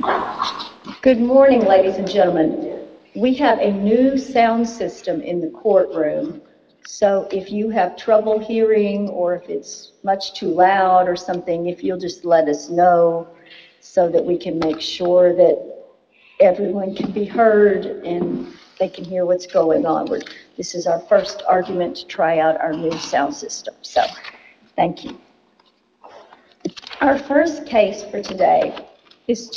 Good morning, ladies and gentlemen. We have a new sound system in the courtroom, so if you have trouble hearing or if it's much too loud or something, if you'll just let us know so that we can make sure that everyone can be heard and they can hear what's going on. This is our first argument to try out our new sound system, so thank you. Our first case for today is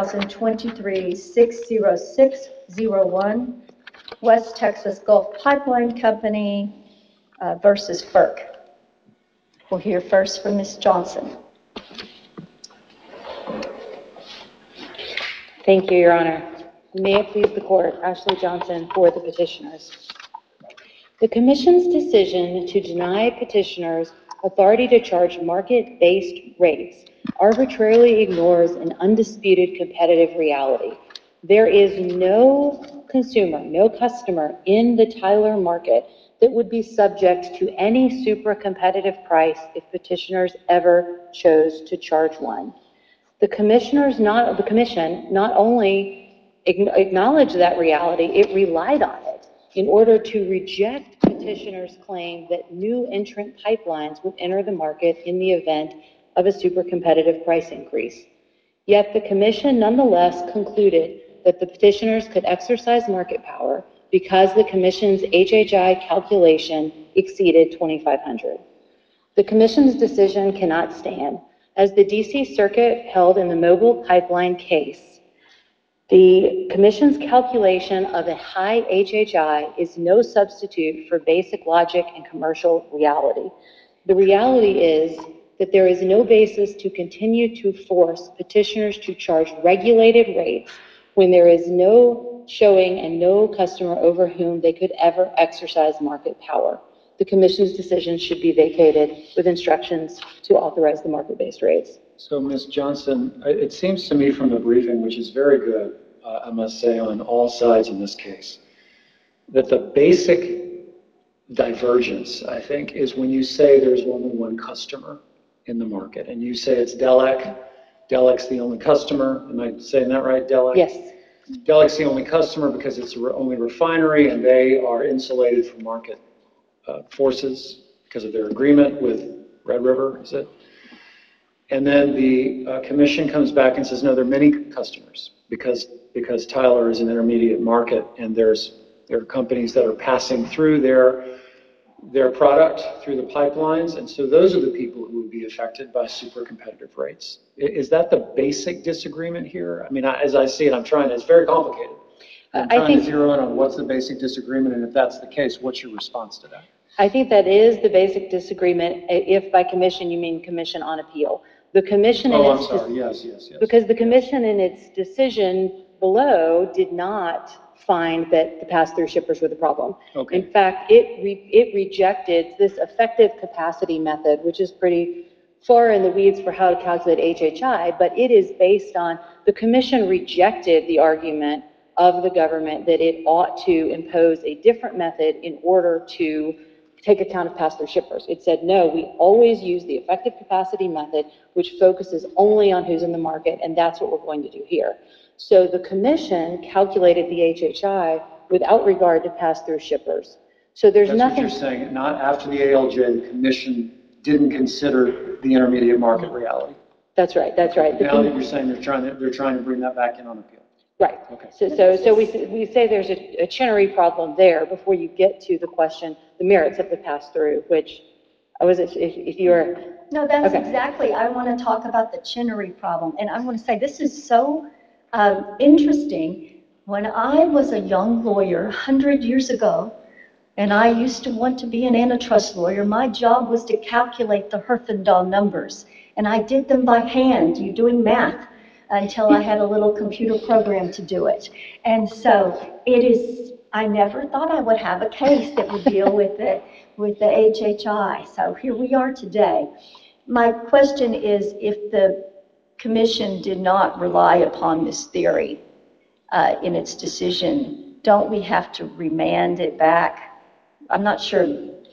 2023-60601, West Texas Gulf Pipeline Company versus FERC. We'll hear first from Ms. Johnson. Thank you, Your Honor. May it please the Court, Ashley Johnson for the petitioners. The Commission's decision to deny petitioners authority to charge market-based rates arbitrarily ignores an undisputed competitive reality. There is no consumer, no customer in the Tyler market that would be subject to any super-competitive price if petitioners ever chose to charge one. The Commission not only acknowledged that reality, it relied on it in order to reject petitioners' claim that new entrant pipelines would enter the market in the event of a super competitive price increase. Yet the Commission nonetheless concluded that the petitioners could exercise market power because the Commission's HHI calculation exceeded 2,500. The Commission's decision cannot stand. As the D.C. Circuit held in the Mobile Pipeline case, the Commission's calculation of a high HHI is no substitute for basic logic and commercial reality. The reality is that there is no basis to continue to force petitioners to charge regulated rates when there is no showing and no customer over whom they could ever exercise market power. The Commission's decision should be vacated with instructions to authorize the market-based rates. So, Ms. Johnson, it seems to me from the briefing, which is very good, I must say, on all sides in this case, that the basic divergence, I think, is when you say there's only one customer in the market, and you say it's Delek. Delek's the only customer. Am I saying that right, Delek? Yes. Delek's the only customer because it's the only refinery, and they are insulated from market forces because of their agreement with Red River, is it? And then the Commission comes back and says, no, there are many customers because Tyler is an intermediate market, and there are companies that are passing through their product through the pipelines, and so those are the people who would be affected by super competitive rates. Is that the basic disagreement here? I mean, as I see it, it's very complicated. I'm trying to zero in on what's the basic disagreement, and if that's the case, what's your response to that? I think that is the basic disagreement, if by Commission you mean Commission on Appeal. The Commission yes. Because the Commission in its decision below did not find that the pass-through shippers were the problem. Okay. In fact, it rejected this effective capacity method, which is pretty far in the weeds for how to calculate HHI, but it is based on, the Commission rejected the argument of the government that it ought to impose a different method in order to take account of pass-through shippers. It said, no, we always use the effective capacity method, which focuses only on who's in the market, and that's what we're going to do here. So the Commission calculated the HHI without regard to pass-through shippers. So there's nothing. That's what you're saying. Not after the ALJ, the Commission didn't consider the intermediate market reality. That's right. Now that you're saying they're trying to bring that back in on appeal. Right. Okay. So we say there's a Chenery problem there before you get to the question, the merits of the pass-through, which if you're. No, that's okay. Exactly. I want to talk about the Chenery problem, and I want to say this is so interesting. When I was a young lawyer 100 years ago, and I used to want to be an antitrust lawyer, my job was to calculate the Herfindahl numbers, and I did them by hand, doing math, until I had a little computer program to do it. And so I never thought I would have a case that would deal with the HHI. So here we are today. My question is, if the Commission did not rely upon this theory in its decision, don't we have to remand it back? I'm not sure.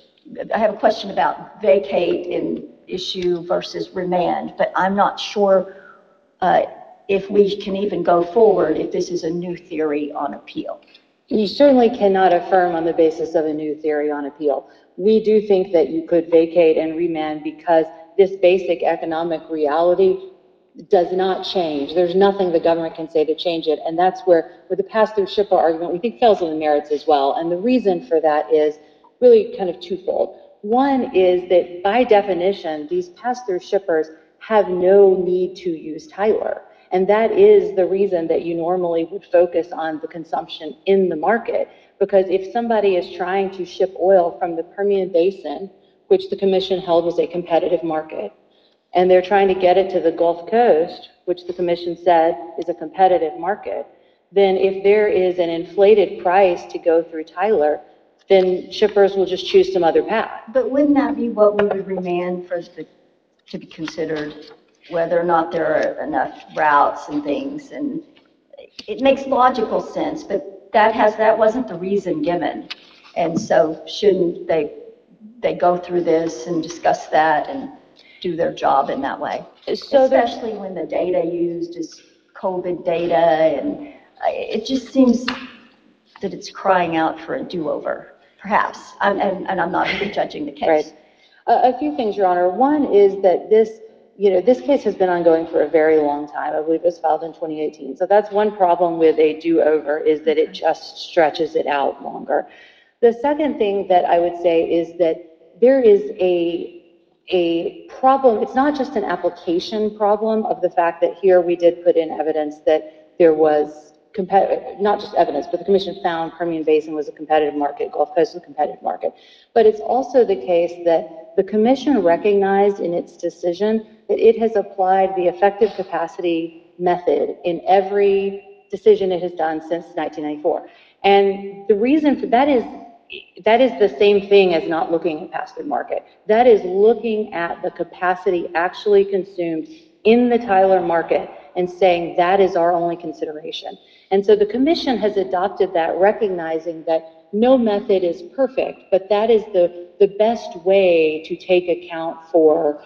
I have a question about vacate and issue versus remand, but I'm not sure if we can even go forward if this is a new theory on appeal. You certainly cannot affirm on the basis of a new theory on appeal. We do think that you could vacate and remand because this basic economic reality does not change. There's nothing the government can say to change it. And that's where the pass-through shipper argument, we think, fails on the merits as well. And the reason for that is really kind of twofold. One is that by definition, these pass-through shippers have no need to use Tyler. And that is the reason that you normally would focus on the consumption in the market. Because if somebody is trying to ship oil from the Permian Basin, which the commission held was a competitive market, and they're trying to get it to the Gulf Coast, which the commission said is a competitive market, then if there is an inflated price to go through Tyler, then shippers will just choose some other path. But wouldn't that be what we would remand to be considered, whether or not there are enough routes and things? And it makes logical sense, but that wasn't the reason given. And so shouldn't they go through this and discuss that and do their job in that way? So especially when the data used is COVID data, and it just seems that it's crying out for a do-over, perhaps. And I'm not prejudging the case. Right. A few things, Your Honor. One is that this case has been ongoing for a very long time. I believe it was filed in 2018. So that's one problem with a do-over, is that it just stretches it out longer. The second thing that I would say is that there is a problem. It's not just an application problem of the fact that here we did put in evidence that there was not just evidence, but the commission found Permian Basin was a competitive market, Gulf Coast was a competitive market. But it's also the case that the commission recognized in its decision that it has applied the effective capacity method in every decision it has done since 1994. And the reason for that is the same thing as not looking at pass-through market. That is looking at the capacity actually consumed in the Tyler market and saying that is our only consideration. And so the commission has adopted that, recognizing that no method is perfect, but that is the best way to take account for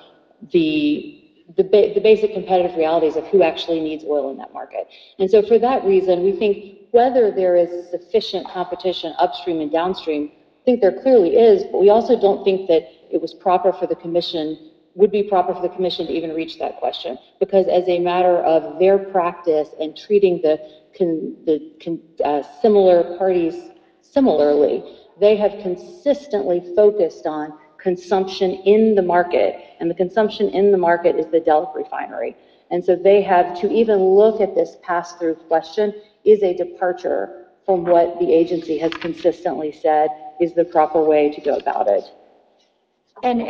the basic competitive realities of who actually needs oil in that market. And so for that reason, we think whether there is sufficient competition upstream and downstream, I think there clearly is, but we also don't think that it was proper for the commission, would be proper for the commission to even reach that question, because as a matter of their practice and treating the similar parties similarly, they have consistently focused on consumption in the market, and the consumption in the market is the Delaware refinery. And so they have to even look at this pass-through question is a departure from what the agency has consistently said is the proper way to go about it. And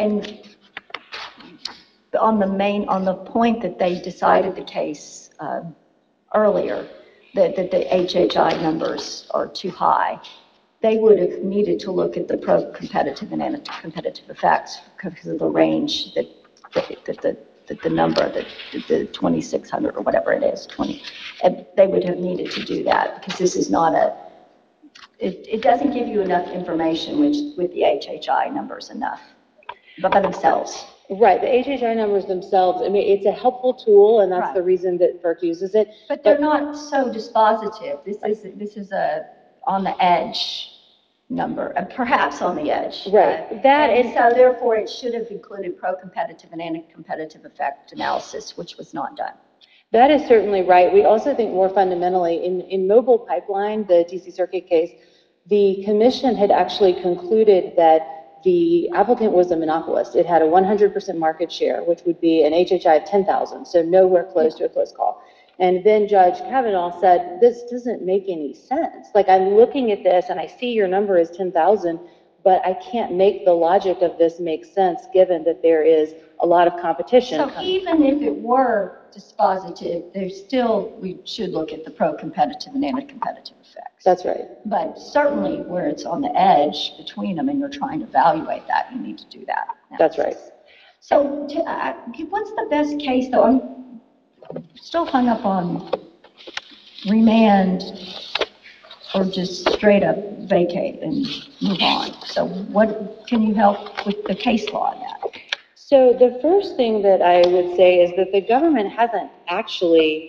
on the point that they decided the case earlier, that the HHI numbers are too high, they would have needed to look at the pro-competitive and anti-competitive effects because of the range that the number, the 2,600 or whatever it is, and they would have needed to do that because this is not it doesn't give you enough information with the HHI numbers enough, but by themselves. Right, the HHI numbers themselves, I mean, it's a helpful tool, and that's the reason that FERC uses it. But they're not so dispositive. This is a on the edge number, perhaps on the edge. Right. So therefore, it should have included pro-competitive and anti-competitive effect analysis, which was not done. That is certainly right. We also think more fundamentally, in Mobile Pipeline, the DC Circuit case, the commission had actually concluded that the applicant was a monopolist. It had a 100% market share, which would be an HHI of 10,000, so nowhere close to a close call. And then Judge Kavanaugh said, this doesn't make any sense. Like, I'm looking at this and I see your number is 10,000, but I can't make the logic of this make sense given that there is a lot of competition. So even if it were dispositive, we should look at the pro-competitive and anti-competitive effects. That's right. But certainly where it's on the edge between them and you're trying to evaluate that, you need to do that. That's right. So what's the best case, though? I'm still hung up on remand or just straight up vacate and move on. So what can you help with the case law on that? So the first thing that I would say is that the government hasn't actually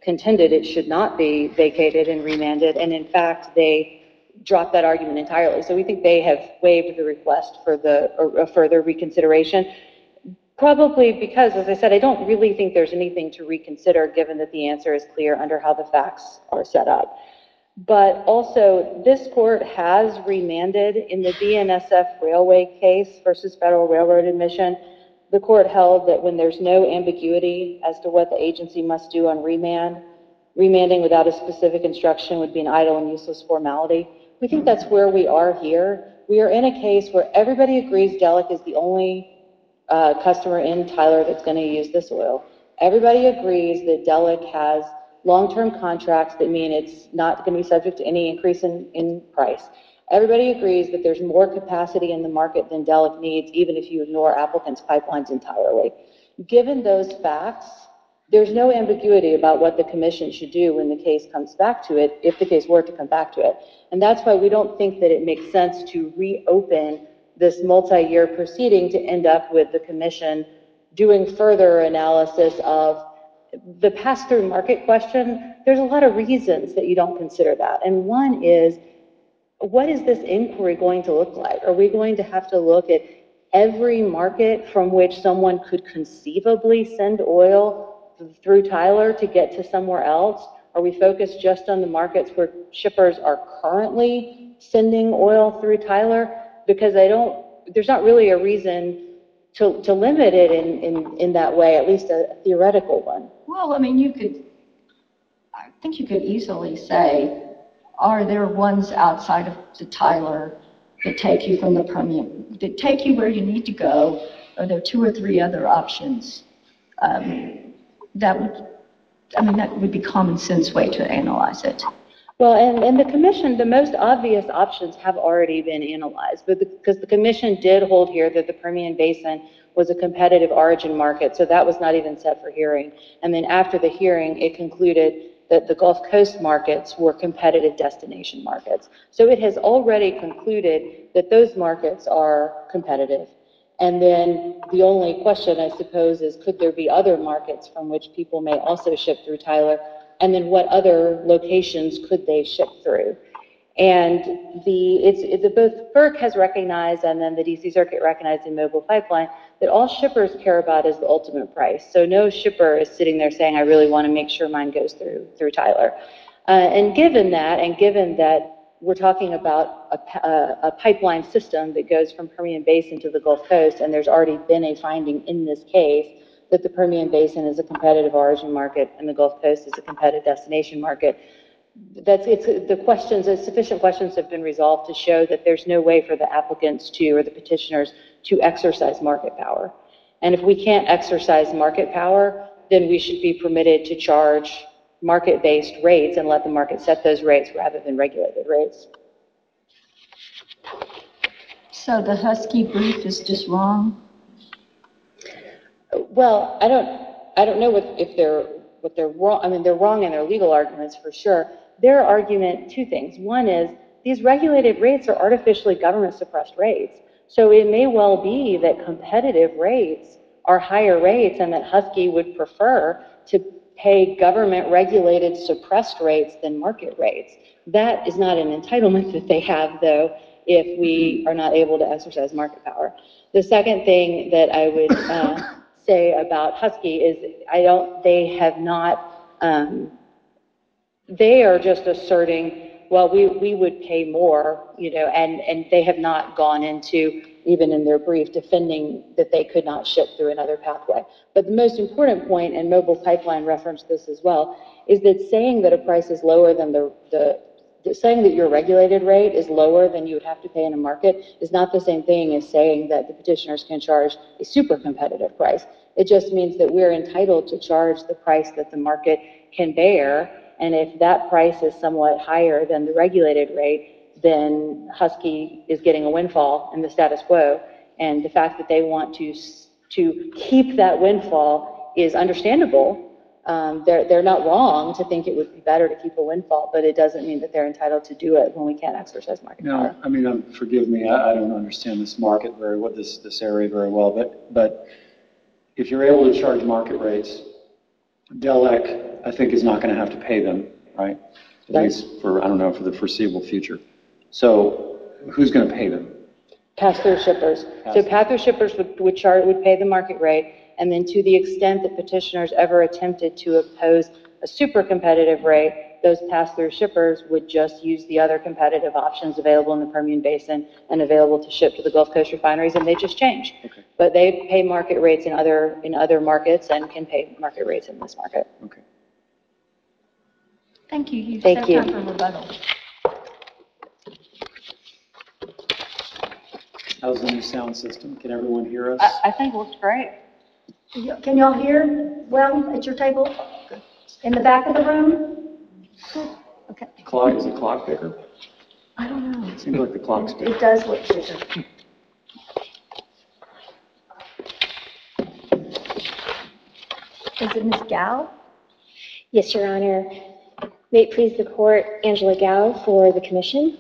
contended it should not be vacated and remanded, and in fact, they dropped that argument entirely. So we think they have waived the request for a further reconsideration. Probably because, as I said, I don't really think there's anything to reconsider given that the answer is clear under how the facts are set up. But also, this court has remanded in the BNSF Railway case versus Federal Railroad Admission. The court held that when there's no ambiguity as to what the agency must do on remand, remanding without a specific instruction would be an idle and useless formality. We think that's where we are here. We are in a case where everybody agrees Delek is the only customer in Tyler that's going to use this oil. Everybody agrees that Delek has long-term contracts that mean it's not going to be subject to any increase in price. Everybody agrees that there's more capacity in the market than Delek needs, even if you ignore applicants' pipelines entirely. Given those facts, there's no ambiguity about what the commission should do when the case comes back to it, if the case were to come back to it. And that's why we don't think that it makes sense to reopen this multi-year proceeding to end up with the commission doing further analysis of the pass-through market question. There's a lot of reasons that you don't consider that. And one is, what is this inquiry going to look like? Are we going to have to look at every market from which someone could conceivably send oil through Tyler to get to somewhere else? Are we focused just on the markets where shippers are currently sending oil through Tyler? Because there's not really a reason to limit it in that way, at least a theoretical one. Well, I mean, I think you could easily say, are there ones outside of the Tyler that take you from the Permian, that take you where you need to go? Are there 2 or 3 other options? That would be common sense way to analyze it. Well, and the commission, the most obvious options have already been analyzed, but because the commission did hold here that the Permian Basin was a competitive origin market, so that was not even set for hearing. And then after the hearing, it concluded that the Gulf Coast markets were competitive destination markets. So it has already concluded that those markets are competitive. And then the only question, I suppose, is could there be other markets from which people may also ship through Tyler? And then what other locations could they ship through? And both FERC has recognized, and then the DC Circuit recognized in Mobile Pipeline, that all shippers care about is the ultimate price. So no shipper is sitting there saying, I really want to make sure mine goes through Tyler. And given that we're talking about a pipeline system that goes from Permian Basin to the Gulf Coast, and there's already been a finding in this case that the Permian Basin is a competitive origin market and the Gulf Coast is a competitive destination market. Sufficient questions have been resolved to show that there's no way for the applicants or the petitioners to exercise market power. And if we can't exercise market power, then we should be permitted to charge market-based rates and let the market set those rates rather than regulated rates. So the Husky brief is just wrong? Well, I don't know if they're wrong. I mean, they're wrong in their legal arguments for sure. Their argument, 2 things. One is these regulated rates are artificially government-suppressed rates. So it may well be that competitive rates are higher rates and that Husky would prefer to pay government-regulated suppressed rates than market rates. That is not an entitlement that they have, though, if we are not able to exercise market power. The second thing that I would say about Husky is they are just asserting, well, we would pay more, and they have not gone into, even in their brief, defending that they could not ship through another pathway. But the most important point, and Mobile Pipeline referenced this as well, is that saying that a price is lower than saying that your regulated rate is lower than you would have to pay in a market is not the same thing as saying that the petitioners can charge a super competitive price. It just means that we're entitled to charge the price that the market can bear, and if that price is somewhat higher than the regulated rate, then Husky is getting a windfall in the status quo, and the fact that they want to keep that windfall is understandable. They're not wrong to think it would be better to keep a windfall, but it doesn't mean that they're entitled to do it when we can't exercise market power. I mean, forgive me, I don't understand this market this area very well, but if you're able to charge market rates, Delek I think, is not going to have to pay them, right? At least for, I don't know, for the foreseeable future. So who's going to pay them? Pass-through shippers. So pass-through shippers would pay the market rate, and then to the extent that petitioners ever attempted to oppose a super competitive rate, those pass-through shippers would just use the other competitive options available in the Permian Basin and available to ship to the Gulf Coast refineries, and they just change. Okay. But they pay market rates in other markets and can pay market rates in this market. Okay. Thank you. You Thank have you. time for rebuttal. How's the new sound system? Can everyone hear us? I think it looks great. Can y'all hear well at your table? In the back of the room? Okay. Is the clock bigger? I don't know. It seems like the clock's bigger. It does look bigger. Is it Ms. Gao? Yes, Your Honor. May it please the court, Angela Gao for the commission.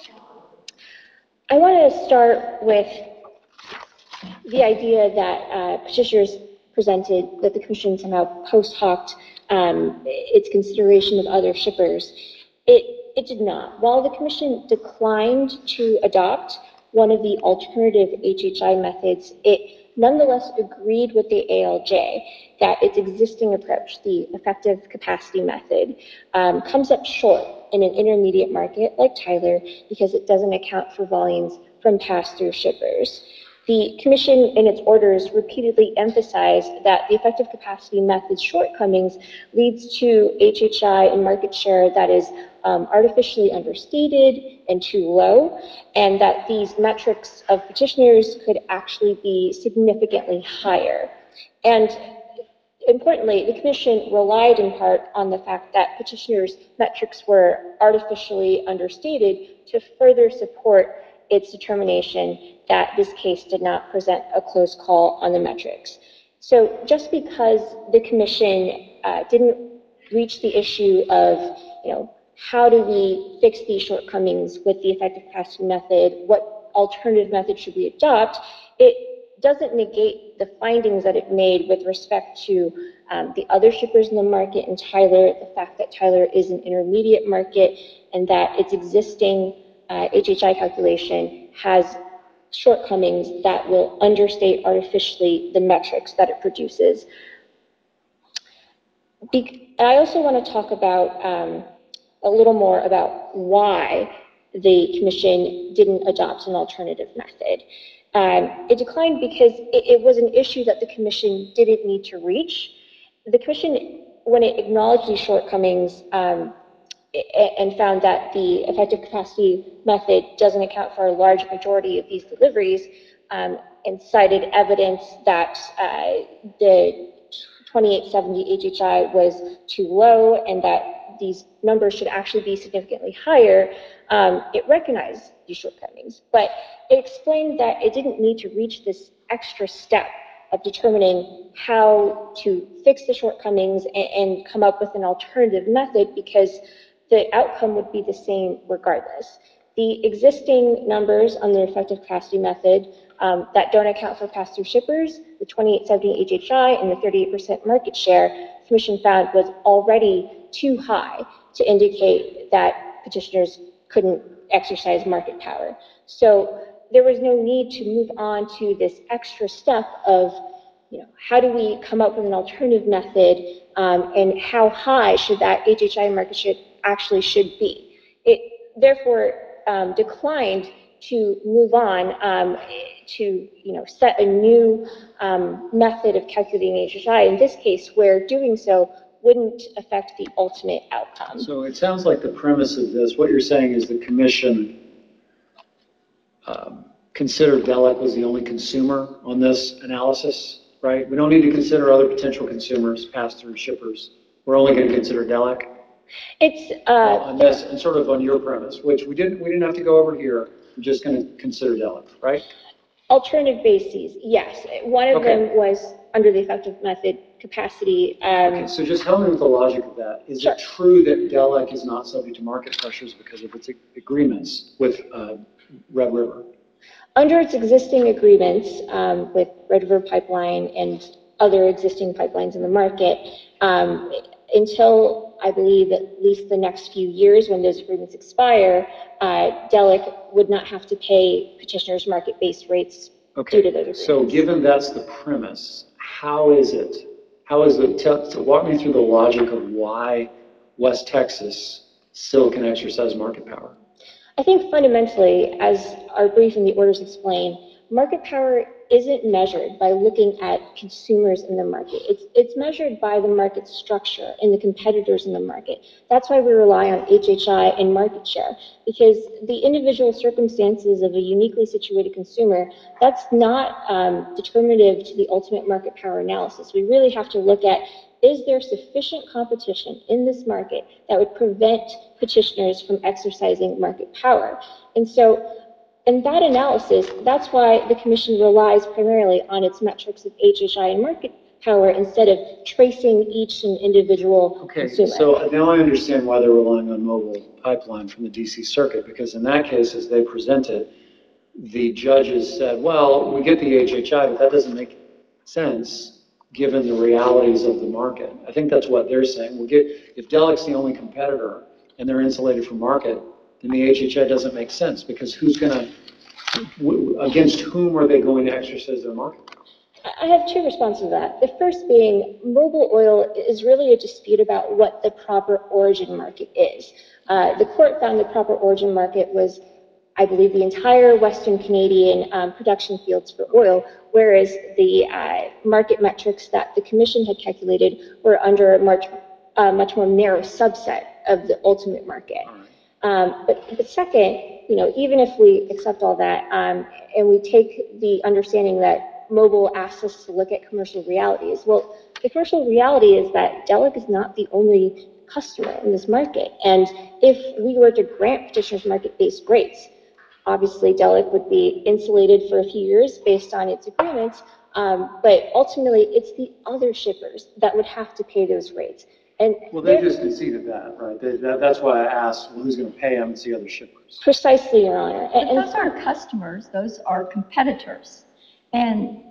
I want to start with the idea that petitioners presented that the commission somehow post hoc its consideration of other shippers. It did not. While the commission declined to adopt one of the alternative HHI methods, it nonetheless agreed with the ALJ that its existing approach, the effective capacity method, comes up short in an intermediate market like Tyler because it doesn't account for volumes from pass-through shippers. The commission in its orders repeatedly emphasized that the effective capacity method's shortcomings leads to HHI and market share that is artificially understated and too low, and that these metrics of petitioners could actually be significantly higher. And importantly, the commission relied in part on the fact that petitioners' metrics were artificially understated to further support its determination that this case did not present a close call on the metrics. So just because the commission didn't reach the issue of, how do we fix these shortcomings with the effective capacity method, what alternative method should we adopt, it doesn't negate the findings that it made with respect to the other shippers in the market in Tyler, the fact that Tyler is an intermediate market, and that its existing HHI calculation has shortcomings that will understate artificially the metrics that it produces. I also want to talk about a little more about why the commission didn't adopt an alternative method. It declined because it was an issue that the commission didn't need to reach. The commission, when it acknowledged these shortcomings and found that the effective capacity method doesn't account for a large majority of these deliveries, and cited evidence that the 2870 HHI was too low and that these numbers should actually be significantly higher, it recognized these shortcomings, but it explained that it didn't need to reach this extra step of determining how to fix the shortcomings and come up with an alternative method because the outcome would be the same regardless. The existing numbers on the effective capacity method that don't account for pass-through shippers, the 2870 HHI and the 38% market share, the commission found was already too high to indicate that petitioners couldn't exercise market power. So there was no need to move on to this extra step of, how do we come up with an alternative method and how high should that HHI market share actually should be. It therefore declined to move on to set a new method of calculating HHI, in this case where doing so wouldn't affect the ultimate outcome. So it sounds like the premise of this, what you're saying is the commission considered Delek was the only consumer on this analysis, right? We don't need to consider other potential consumers, pass-through shippers. We're only going to consider Delek? It's on this, and sort of on your premise, which we didn't have to go over here. We're just going to consider Delek, right? alternative bases, yes. One of them was under the effective method capacity. Okay, so just help me with the logic of that. Is it true that Delek is not subject to market pressures because of its agreements with Red River? Under its existing agreements with Red River Pipeline and other existing pipelines in the market, until I believe at least the next few years when those agreements expire, Delek would not have to pay petitioners market-based rates due to those agreements. So given that's the premise, how is it, so walk me through the logic of why West Texas still can exercise market power? I think fundamentally, as our brief and the orders explain, market power isn't measured by looking at consumers in the market. It's measured by the market structure and the competitors in the market. That's why we rely on HHI and market share, because the individual circumstances of a uniquely situated consumer, that's not determinative to the ultimate market power analysis. We really have to look at, is there sufficient competition in this market that would prevent petitioners from exercising market power? And so, in that analysis, that's why the Commission relies primarily on its metrics of HHI and market power instead of tracing each and individual consumer. So now I understand why they're relying on Mobile Pipeline from the DC Circuit, because in that case, as they presented, the judges said, well, we get the HHI, but that doesn't make sense given the realities of the market. I think that's what they're saying. If Delek's the only competitor and they're insulated from market, then the HHI doesn't make sense, because against whom are they going to exercise their market power? I have two responses to that. The first being, Mobil Oil is really a dispute about what the proper origin market is. The court found the proper origin market was, I believe, the entire Western Canadian production fields for oil, whereas the market metrics that the Commission had calculated were under a much more narrow subset of the ultimate market. But second, even if we accept all that and we take the understanding that Mobil asks us to look at commercial realities, well, the commercial reality is that Delek is not the only customer in this market. And if we were to grant petitioners market-based rates, obviously Delek would be insulated for a few years based on its agreements, but ultimately it's the other shippers that would have to pay those rates. Well, they just conceded that, right? That's why I asked, well, who's going to pay them? It's the other shippers. Precisely, Your Honor. But those aren't customers, those are competitors. And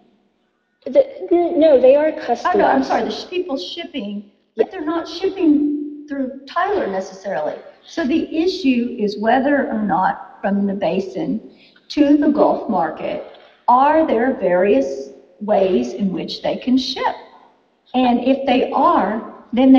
no, they are customers. oh no, I'm sorry, the people shipping, but they're not shipping through Tyler necessarily. So the issue is whether or not from the basin to the Gulf market, are there various ways in which they can ship? And if they are, then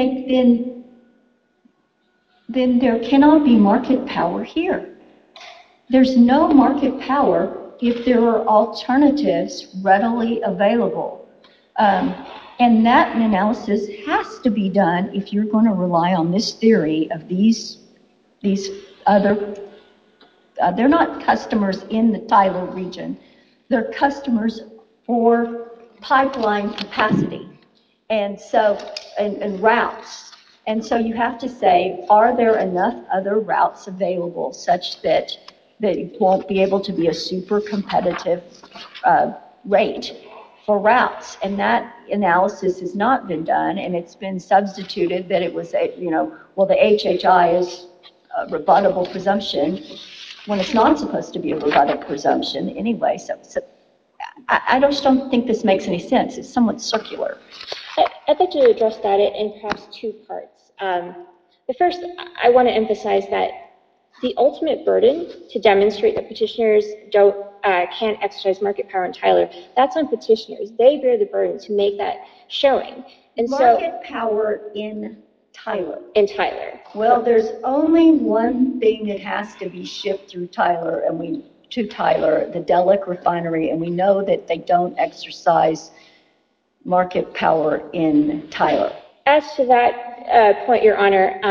there cannot be market power here. There's no market power if there are alternatives readily available. And that analysis has to be done if you're going to rely on this theory of these other, they're not customers in the Tyler region, they're customers for pipeline capacity. And so, and routes. And so you have to say, are there enough other routes available such that it won't be able to be a super competitive rate for routes? And that analysis has not been done, and it's been substituted that it was, well, the HHI is a rebuttable presumption when it's not supposed to be a rebuttable presumption anyway. So I just don't think this makes any sense. It's somewhat circular. I'd like to address that in perhaps two parts. The first, I want to emphasize that the ultimate burden to demonstrate that petitioners can't exercise market power in Tyler, that's on petitioners. They bear the burden to make that showing. And market power in Tyler. In Tyler. Well, there's only one thing that has to be shipped through Tyler, to Tyler, the Delek refinery, and we know that they don't exercise market power in Tyler. As to that point, Your Honor,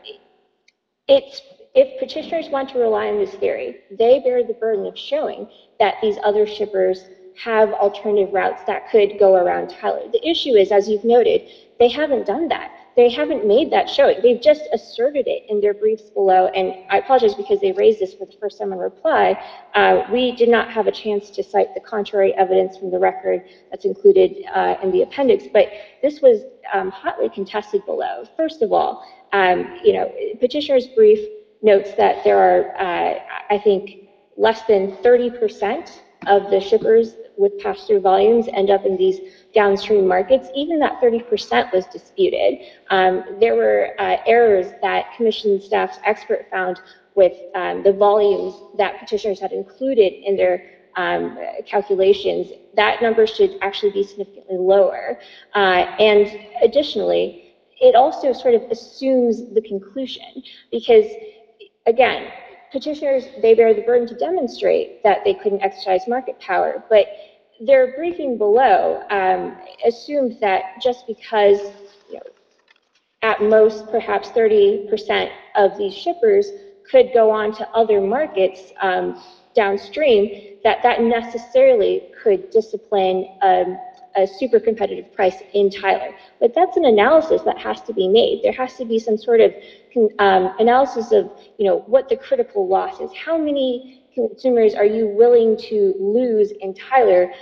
if petitioners want to rely on this theory, they bear the burden of showing that these other shippers have alternative routes that could go around Tyler. The issue is, as you've noted, they haven't done that. They haven't made that showing. They've just asserted it in their briefs below, and I apologize because they raised this for the first time in reply. We did not have a chance to cite the contrary evidence from the record that's included in the appendix, but this was hotly contested below. First of all, petitioner's brief notes that there are, I think, less than 30% of the shippers with pass-through volumes end up in these downstream markets, even that 30% was disputed. There were errors that commission staff's expert found with the volumes that petitioners had included in their calculations. That number should actually be significantly lower. And additionally, it also sort of assumes the conclusion because, again, petitioners, they bear the burden to demonstrate that they couldn't exercise market power, but their briefing below assumed that just because, you know, at most perhaps 30% of these shippers could go on to other markets downstream, that necessarily could discipline a super competitive price in Tyler. But that's an analysis that has to be made. There has to be some sort of analysis of, you know, what the critical loss is. How many consumers are you willing to lose in Tyler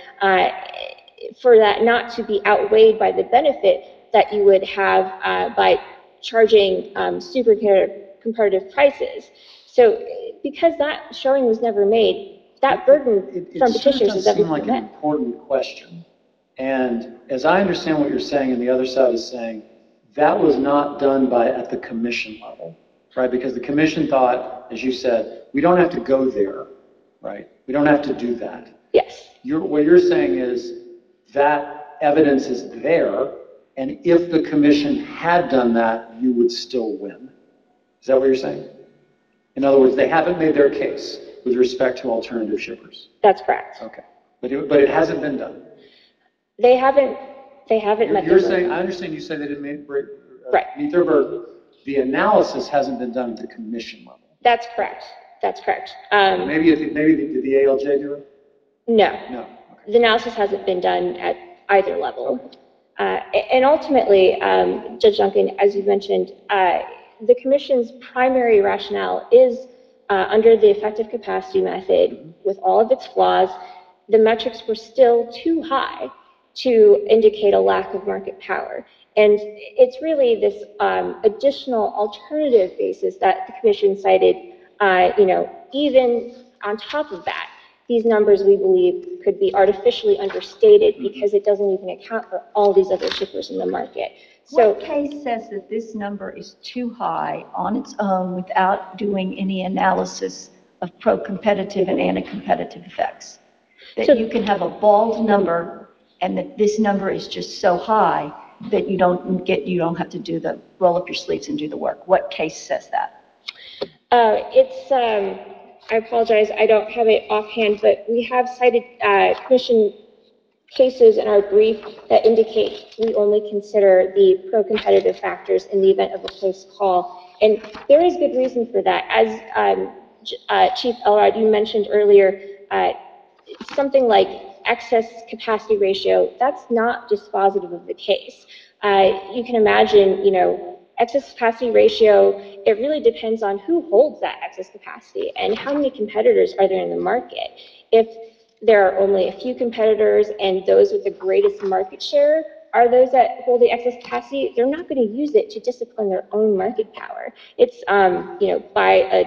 for that not to be outweighed by the benefit that you would have by charging super competitive prices? So because that showing was never made, that burden from petitioners is never seem like an met. important question. And as I understand what you're saying, and the other side is saying, that was not done at the commission level, right? Because the commission thought, as you said, we don't have to go there, right? We don't have to do that. Yes. What you're saying is that evidence is there, and if the commission had done that, you would still win. Is that what you're saying? In other words, they haven't made their case with respect to alternative shippers. That's correct. Okay. But it hasn't been done. They haven't met You're their saying, burden. I understand you say they didn't meet Right. their burden. The analysis hasn't been done at the commission level. That's correct. That's correct. Maybe did the ALJ do it? No. No. Okay. The analysis hasn't been done at either level. And ultimately, Judge Duncan, as you mentioned, the Commission's primary rationale is under the effective capacity method, with all of its flaws, the metrics were still too high to indicate a lack of market power. And it's really this additional alternative basis that the Commission cited, even on top of that, these numbers we believe could be artificially understated because it doesn't even account for all these other shippers in the market. So, What case says that this number is too high on its own without doing any analysis of pro-competitive and anti-competitive effects? That you can have a bald number and that this number is just so high that you don't have to roll up your sleeves and do the work. What case says that? I apologize, I don't have it offhand, but we have cited Commission cases in our brief that indicate we only consider the pro-competitive factors in the event of a close call. And there is good reason for that. As Chief Elrod, you mentioned earlier, something like excess capacity ratio, that's not dispositive of the case. You can imagine, excess capacity ratio, it really depends on who holds that excess capacity and how many competitors are there in the market. If there are only a few competitors and those with the greatest market share are those that hold the excess capacity, they're not going to use it to discipline their own market power. It's, by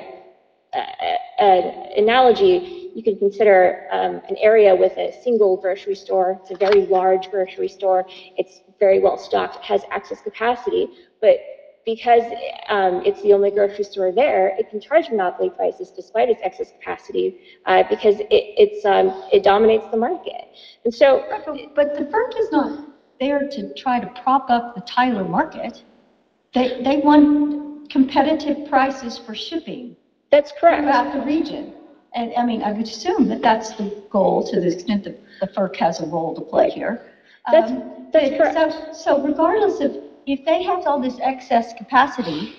an analogy, you can consider an area with a single grocery store. It's a very large grocery store. It's very well stocked, it has excess capacity, but because it's the only grocery store there, it can charge monopoly prices despite its excess capacity because it dominates the market. And so, But the FERC is not there to try to prop up the Tyler market. They want competitive prices for shipping. That's correct. Throughout the region. And I mean, I would assume that that's the goal to the extent that the FERC has a role to play here. That's correct. So regardless of, if they have all this excess capacity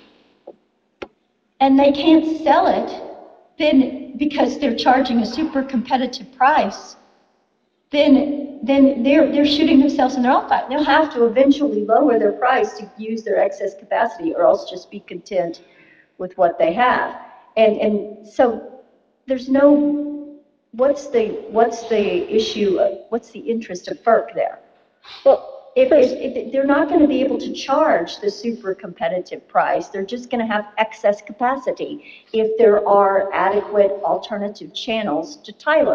and they can't sell it, then because they're charging a super competitive price, then they're shooting themselves in their own foot. They'll have to eventually lower their price to use their excess capacity or else just be content with what they have. And so there's no, what's the issue, what's the interest of FERC there? Well, If they're not going to be able to charge the super competitive price, they're just going to have excess capacity if there are adequate alternative channels to Tyler.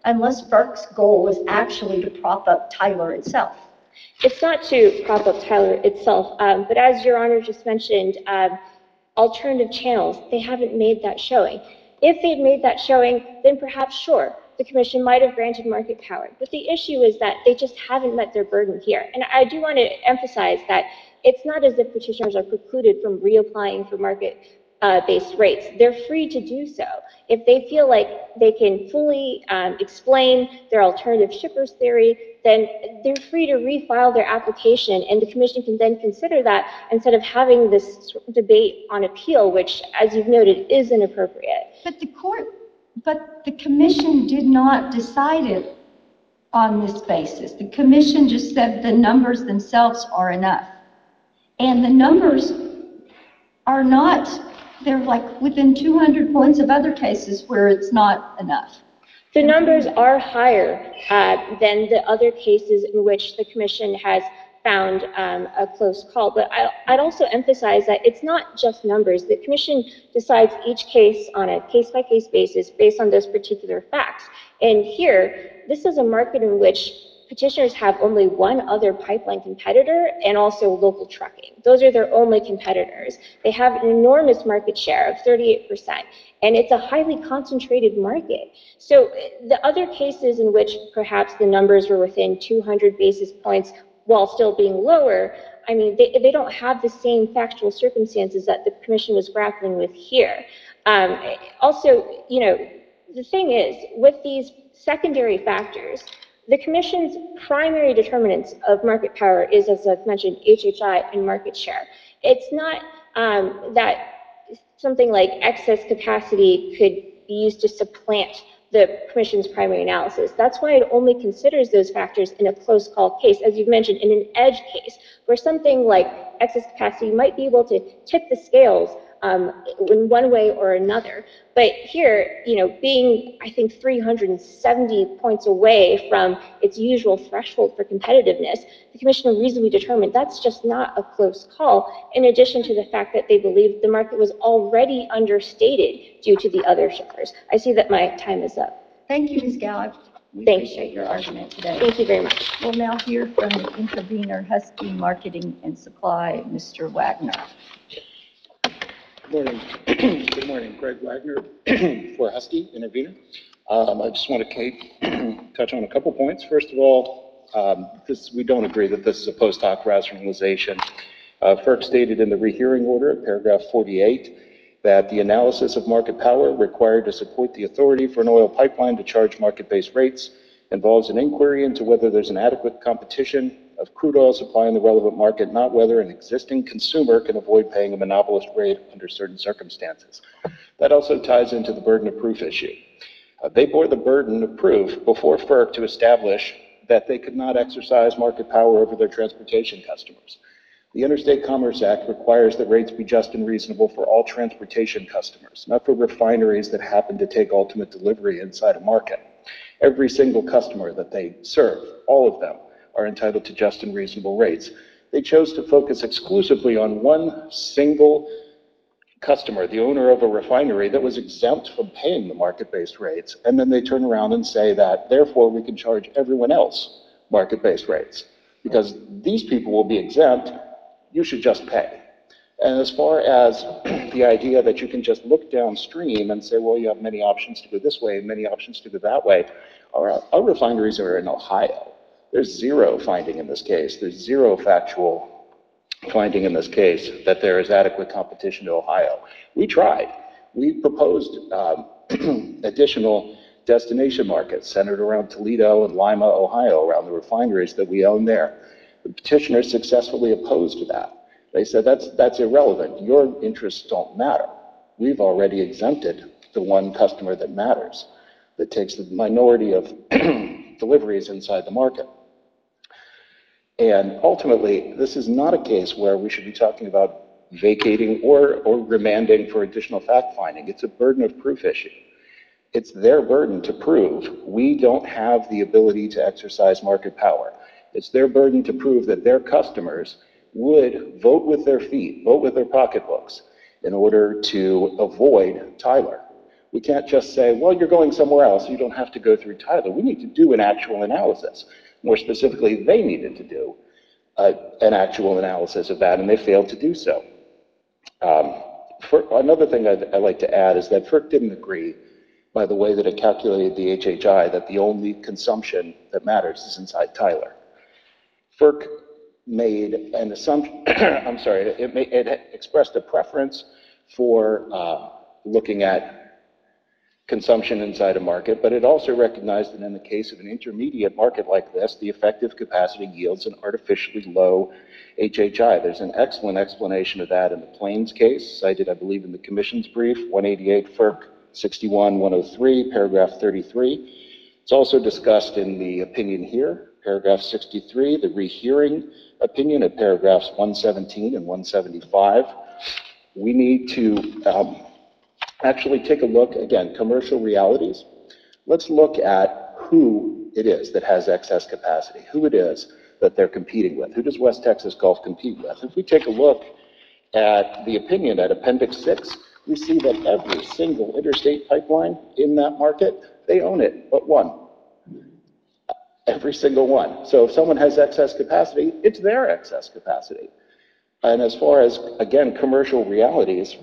unless FERC's goal was actually to prop up Tyler itself. It's not to prop up Tyler itself, but as Your Honor just mentioned, alternative channels, they haven't made that showing. If they'd made that showing, then perhaps, sure, the commission might have granted market power. But the issue is that they just haven't met their burden here. And I do want to emphasize that it's not as if petitioners are precluded from reapplying for market-based rates. They're free to do so. If they feel like they can fully explain their alternative shippers theory, then they're free to refile their application, and the commission can then consider that instead of having this debate on appeal, which, as you've noted, is inappropriate. But the commission did not decide it on this basis. The commission just said the numbers themselves are enough. And the numbers are not, they're like within 200 points of other cases where it's not enough. The numbers are higher than the other cases in which the commission has found a close call. But I'd also emphasize that it's not just numbers. The commission decides each case on a case-by-case basis based on those particular facts. And here, this is a market in which petitioners have only one other pipeline competitor and also local trucking. Those are their only competitors. They have an enormous market share of 38%, and it's a highly concentrated market. So the other cases in which perhaps the numbers were within 200 basis points while still being lower, I mean, they don't have the same factual circumstances that the commission was grappling with here. Also, you know, the thing is, with these secondary factors, the commission's primary determinants of market power is, as I've mentioned, HHI and market share. It's not that something like excess capacity could be used to supplant the commission's primary analysis. That's why it only considers those factors in a close call case, as you've mentioned, in an edge case, where something like excess capacity might be able to tip the scales in one way or another. But here, you know, being, I think, 370 points away from its usual threshold for competitiveness, the commission reasonably determined that's just not a close call, in addition to the fact that they believed the market was already understated due to the other shippers. I see that my time is up. Thank you, Ms. Gallup. We Thank you. appreciate your argument today. Thank you very much. We'll now hear from the intervener, Husky Marketing and Supply, Mr. Wagner. Good morning. Good morning. Greg Wagner for Husky Intervener. I just want to touch on a couple points. First of all, we don't agree that this is a post hoc rationalization. FERC stated in the rehearing order, paragraph 48, that the analysis of market power required to support the authority for an oil pipeline to charge market-based rates involves an inquiry into whether there's an adequate competition of crude oil supply in the relevant market, not whether an existing consumer can avoid paying a monopolist rate under certain circumstances. That also ties into the burden of proof issue. They bore the burden of proof before FERC to establish that they could not exercise market power over their transportation customers. The Interstate Commerce Act requires that rates be just and reasonable for all transportation customers, not for refineries that happen to take ultimate delivery inside a market. Every single customer that they serve, all of them, are entitled to just and reasonable rates. They chose to focus exclusively on one single customer, the owner of a refinery, that was exempt from paying the market-based rates, and then they turn around and say that, therefore, we can charge everyone else market-based rates. Because these people will be exempt, you should just pay. And as far as the idea that you can just look downstream and say, well, you have many options to go this way and many options to go that way, our refineries are in Ohio. There's zero finding in this case. There's zero factual finding in this case that there is adequate competition to Ohio. We tried. We proposed additional destination markets centered around Toledo and Lima, Ohio, around the refineries that we own there. The petitioners successfully opposed that. They said that's irrelevant. Your interests don't matter. We've already exempted the one customer that matters, that takes the minority of deliveries inside the market. And ultimately, this is not a case where we should be talking about vacating or remanding for additional fact-finding. It's a burden of proof issue. It's their burden to prove we don't have the ability to exercise market power. It's their burden to prove that their customers would vote with their feet, vote with their pocketbooks in order to avoid Tyler. We can't just say, well, you're going somewhere else, you don't have to go through Tyler. We need to do an actual analysis. More specifically, they needed to do an actual analysis of that, and they failed to do so. Another thing I'd like to add is that FERC didn't agree, by the way that it calculated the HHI, that the only consumption that matters is inside Tyler. FERC made an assumption, I'm sorry, it expressed a preference for looking at consumption inside a market, but it also recognized that in the case of an intermediate market like this, the effective capacity yields an artificially low HHI. There's an excellent explanation of that in the Plains case, cited, I believe, in the Commission's brief, 188 FERC 61-103, paragraph 33. It's also discussed in the opinion here, paragraph 63, the rehearing opinion at paragraphs 117 and 175. We need to actually take a look, again, commercial realities. Let's look at who it is that has excess capacity, who it is that they're competing with. Who does West Texas Gulf compete with? If we take a look at the opinion at Appendix 6, we see that every single interstate pipeline in that market, they own it, but one. Every single one. So if someone has excess capacity, it's their excess capacity. And as far as, again, commercial realities,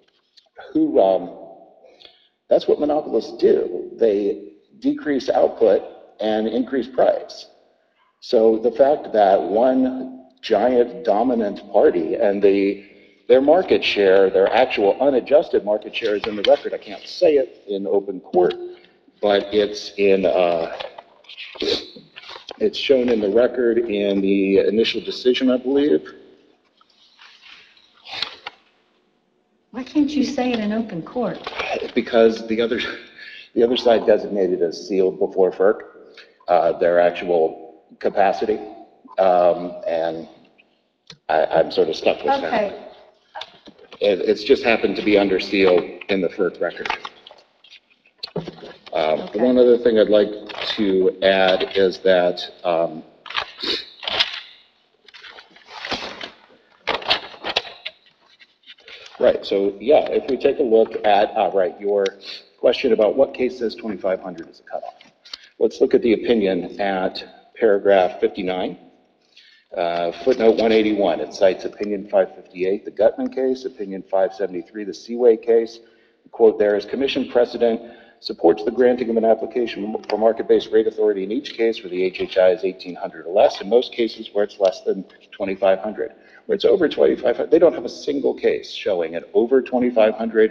that's what monopolists do. They decrease output and increase price. So the fact that one giant dominant party and their market share, their actual unadjusted market share is in the record. I can't say it in open court, but it's shown in the record in the initial decision, I believe. Why can't you say it in open court? Because the other side designated as sealed before FERC, their actual capacity, and I'm sort of stuck with that. Okay. It's just happened to be under seal in the FERC record. Okay. One other thing I'd like to add is that right, so yeah, if we take a look at, your question about what case says 2,500 is a cutoff. Let's look at the opinion at paragraph 59, footnote 181. It cites opinion 558, the Gutman case, opinion 573, the Seaway case. The quote there is, commission precedent supports the granting of an application for market-based rate authority in each case where the HHI is 1,800 or less, in most cases where it's less than 2,500. Where it's over 2,500, they don't have a single case showing an over 2,500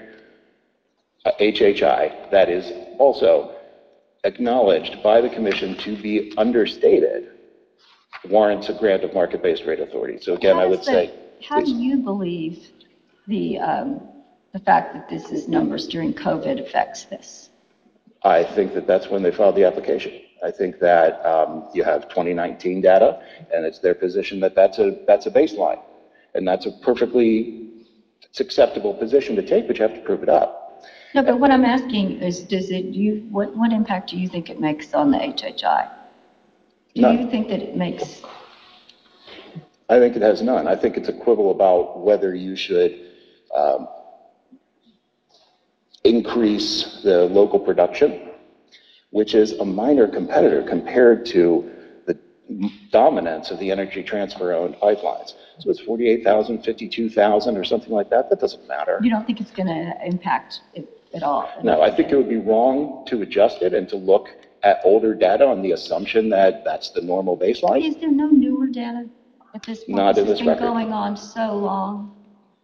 HHI that is also acknowledged by the commission to be understated warrants a grant of market-based rate authority. So again, I would say, how do you believe the fact that this is numbers during COVID affects this? I think that that's when they filed the application. I think that you have 2019 data, and it's their position that that's a baseline, and that's a perfectly acceptable position to take, but you have to prove it up. No, but what I'm asking is, what impact do you think it makes on the HHI? Do None. you think that it makes? I think it has none. I think it's a quibble about whether you should increase the local production, which is a minor competitor compared to the dominance of the Energy Transfer-owned pipelines. So it's 48,000, 52,000, or something like that. That doesn't matter. You don't think it's going to impact it at all? No, I think it would be wrong to adjust it and to look at older data on the assumption that that's the normal baseline. Is there no newer data at this point? Not in this It's been record. going on so long.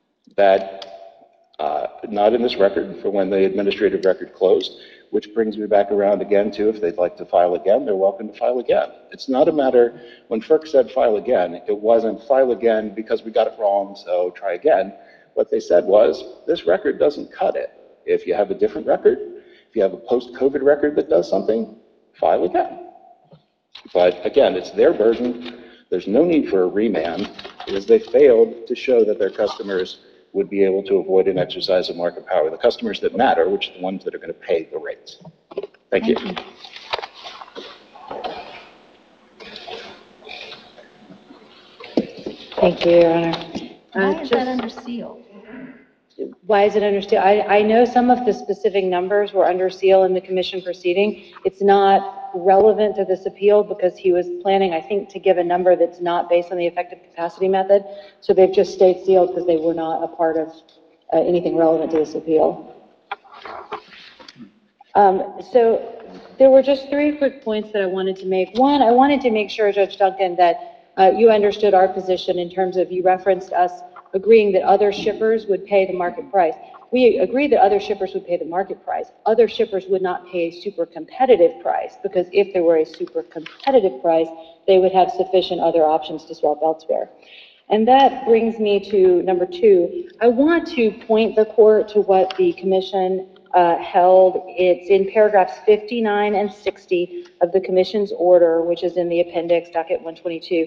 Not in this record for when the administrative record closed, which brings me back around again to if they'd like to file again, they're welcome to file again. It's not a matter, when FERC said file again, it wasn't file again because we got it wrong, so try again. What they said was, this record doesn't cut it. If you have a different record, if you have a post-COVID record that does something, file again. But again, it's their burden. There's no need for a remand because they failed to show that their customers would be able to avoid an exercise of market power. The customers that matter, which are the ones that are going to pay the rates. Thank you. Thank you, Your Honor. Why is that under seal? Why is it understood? I know some of the specific numbers were under seal in the commission proceeding. It's not relevant to this appeal because he was planning, I think, to give a number that's not based on the effective capacity method. So they've just stayed sealed because they were not a part of anything relevant to this appeal. So there were just 3 quick points that I wanted to make. One, I wanted to make sure, Judge Duncan, that you understood our position in terms of you referenced us agreeing that other shippers would pay the market price. We agree that other shippers would pay the market price. Other shippers would not pay a super competitive price because if there were a super competitive price, they would have sufficient other options to swap elsewhere. And that brings me to number 2. I want to point the court to what the commission held. It's in paragraphs 59 and 60 of the commission's order, which is in the appendix, docket 122.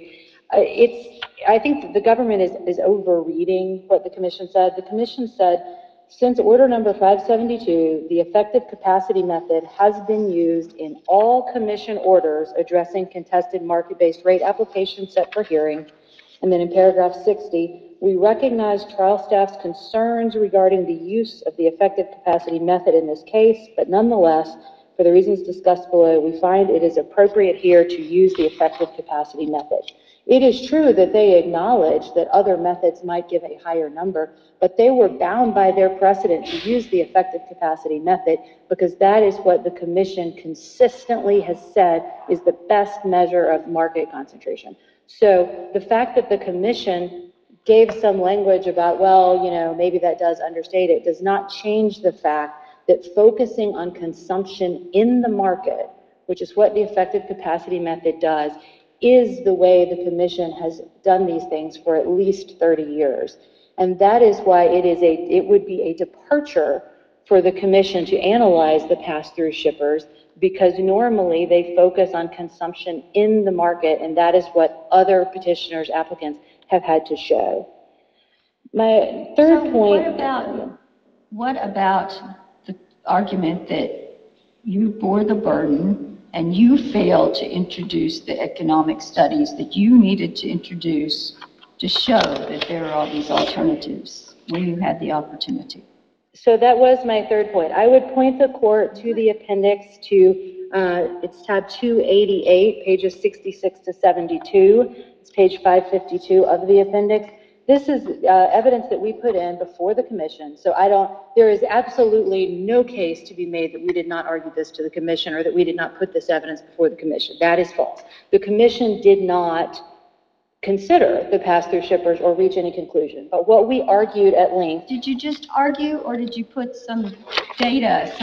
I think the government is overreading what the commission said. The commission said, since order number 572, the effective capacity method has been used in all commission orders addressing contested market-based rate applications set for hearing. And then in paragraph 60, we recognize trial staff's concerns regarding the use of the effective capacity method in this case, but nonetheless, for the reasons discussed below, we find it is appropriate here to use the effective capacity method. It is true that they acknowledge that other methods might give a higher number, but they were bound by their precedent to use the effective capacity method because that is what the commission consistently has said is the best measure of market concentration. So the fact that the commission gave some language about, well, you know, maybe that does understate it, does not change the fact that focusing on consumption in the market, which is what the effective capacity method does, is the way the commission has done these things for at least 30 years. And that is why it would be a departure for the commission to analyze the pass-through shippers, because normally they focus on consumption in the market, and that is what other petitioners, applicants have had to show. My third point. What about the argument that you bore the burden and you failed to introduce the economic studies that you needed to introduce to show that there are all these alternatives when you had the opportunity? So that was my third point. I would point the court to the appendix to, it's tab 288, pages 66 to 72. It's page 552 of the appendix. This is evidence that we put in before the commission. So there is absolutely no case to be made that we did not argue this to the commission or that we did not put this evidence before the commission. That is false. The commission did not consider the pass-through shippers or reach any conclusion. But what we argued at length. Did you just argue, or did you put some data,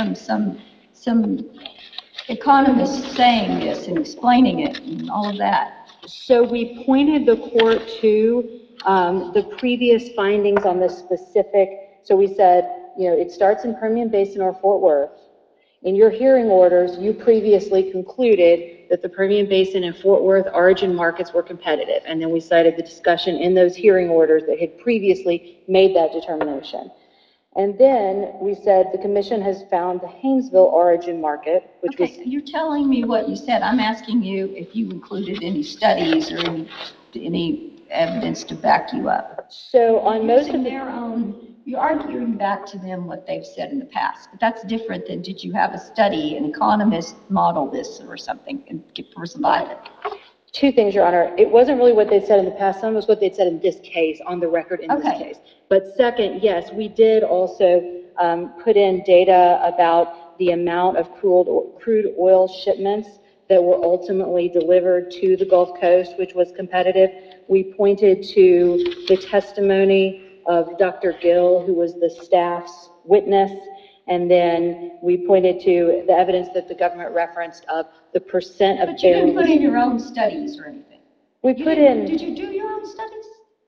some economists saying this and explaining it and all of that? So we pointed the court to the previous findings on the specific. So we said, you know, it starts in Permian Basin or Fort Worth. In your hearing orders, you previously concluded that the Permian Basin and Fort Worth origin markets were competitive. And then we cited the discussion in those hearing orders that had previously made that determination. And then we said the commission has found the Haynesville origin market, which was... You're telling me what you said. I'm asking you if you included any studies or any evidence to back you up. So on most of their own, you're arguing back to them what they've said in the past, but that's different than did you have a study, an economist model this or something and provide it? 2 things, Your Honor. It wasn't really what they said in the past. Some was what they'd said in this case, on the record in this case. But second, yes, we did also put in data about the amount of crude oil shipments that were ultimately delivered to the Gulf Coast, which was competitive. We pointed to the testimony of Dr. Gill, who was the staff's witness, and then we pointed to the evidence that the government referenced of the percent of But you didn't put in your own studies or anything. Did you do your own studies?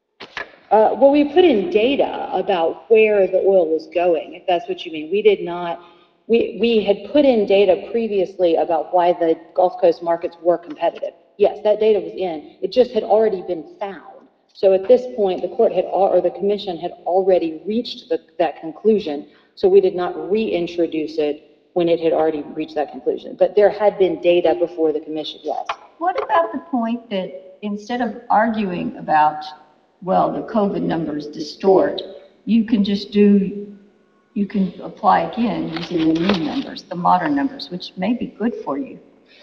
Well, we put in data about where the oil was going, if that's what you mean. We did not. We had put in data previously about why the Gulf Coast markets were competitive. Yes, that data was in. It just had already been found. So at this point, the court had, or the commission had already reached that conclusion. So we did not reintroduce it when it had already reached that conclusion. But there had been data before the commission, yes. What about the point that instead of arguing about, well, the COVID numbers distort, you can just do you can apply again using the new numbers, the modern numbers, which may be good for you.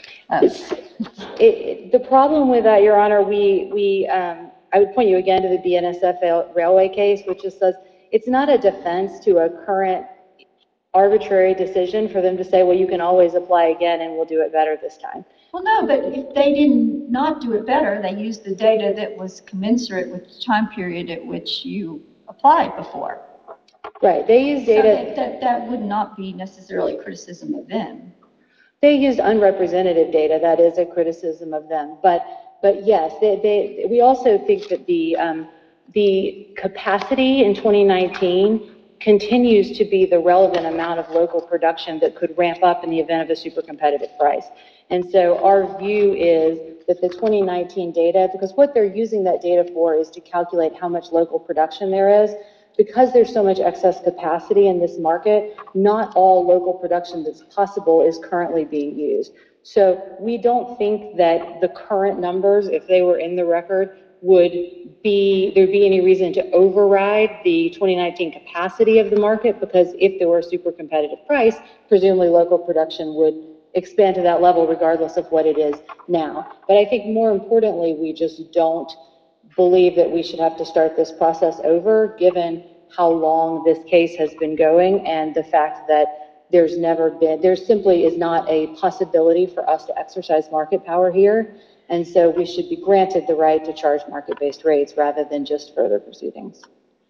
The problem with that, Your Honor, I would point you again to the BNSF Railway case, which just says it's not a defense to a current arbitrary decision for them to say, well, you can always apply again and we'll do it better this time. Well, no, but if they did not do it better, they used the data that was commensurate with the time period at which you applied before. Right, they use So data. that would not be necessarily criticism of them. They used unrepresentative data. That is a criticism of them. But yes, we also think that the capacity in 2019 continues to be the relevant amount of local production that could ramp up in the event of a super competitive price. And so our view is that the 2019 data, because what they're using that data for is to calculate how much local production there is. Because there's so much excess capacity in this market, not all local production that's possible is currently being used. So we don't think that the current numbers, if they were in the record, there'd be any reason to override the 2019 capacity of the market, because if there were a super competitive price, presumably local production would expand to that level regardless of what it is now. But I think more importantly, we just don't believe that we should have to start this process over, given how long this case has been going and the fact that there simply is not a possibility for us to exercise market power here. And so we should be granted the right to charge market-based rates rather than just further proceedings.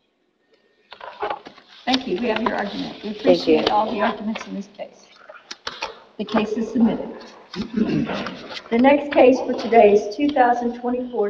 Thank you. We have your argument. We Thank you. appreciate all the arguments in this case. The case is submitted. The next case for today is 2024